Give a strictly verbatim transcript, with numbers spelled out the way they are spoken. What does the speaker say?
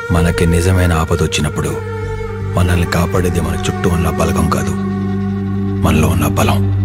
మనకి నిజమైన ఆపద వచ్చినప్పుడు మనల్ని కాపాడేది మన చుట్టూ ఉన్న బలగం కాదు, మనలో ఉన్న బలం.